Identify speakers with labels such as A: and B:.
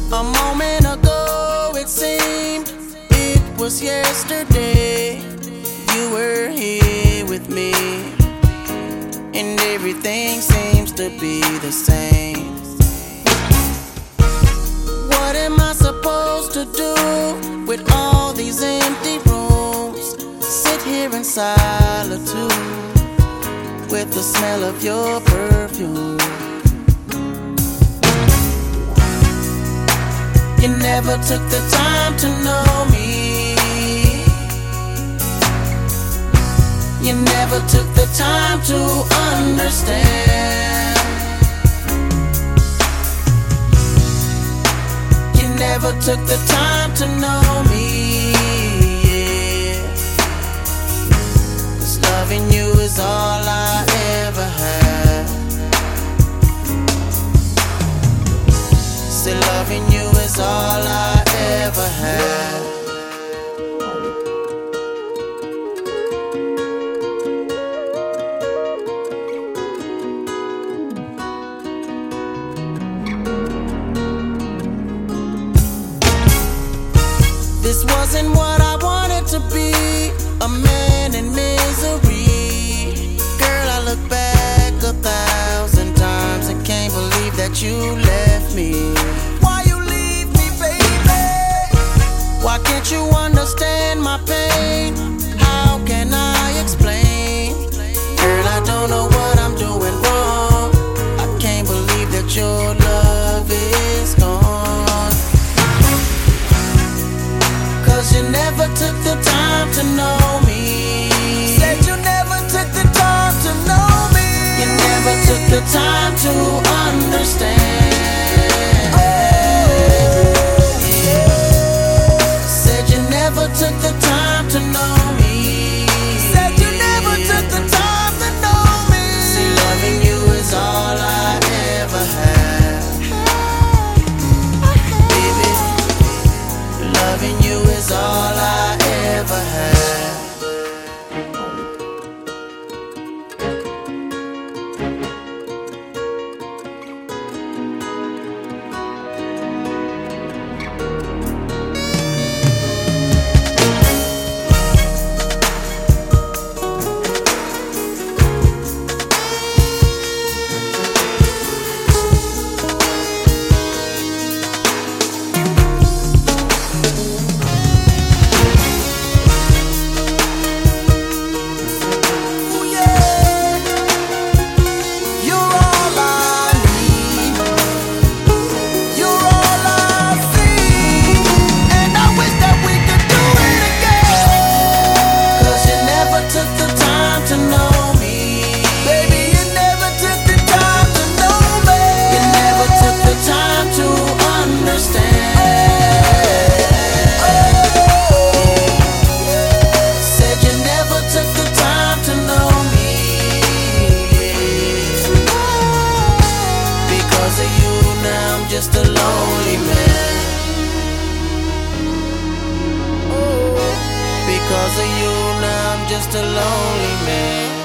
A: A moment ago it seemed it was yesterday. You were here with me, and everything seems to be the same. What am I supposed to do with all these empty rooms? Sit here in solitude with the smell of your perfume. You never took the time to know me. You never took the time to understand. You never took the time to know me, yeah. 'Cause loving you is all I ever had. Say loving you is all I ever had. This wasn't what I wanted to be, a man in misery. Girl, I look back 1,000 times and can't believe that you left me. Why you leave me, baby? Why can't you understand my pain? How can I explain? Girl, I don't know what I'm doing wrong. I can't believe that your love is gone. 'Cause you never took the time to know me. Said you never took the time to know me. You never took the time to understand. Said you never took the time to know me. Said you never took the time to know me. See, loving you is all I ever had. Baby, loving you is all I ever had. Just a lonely man. Oh, because of you now I'm just a lonely man.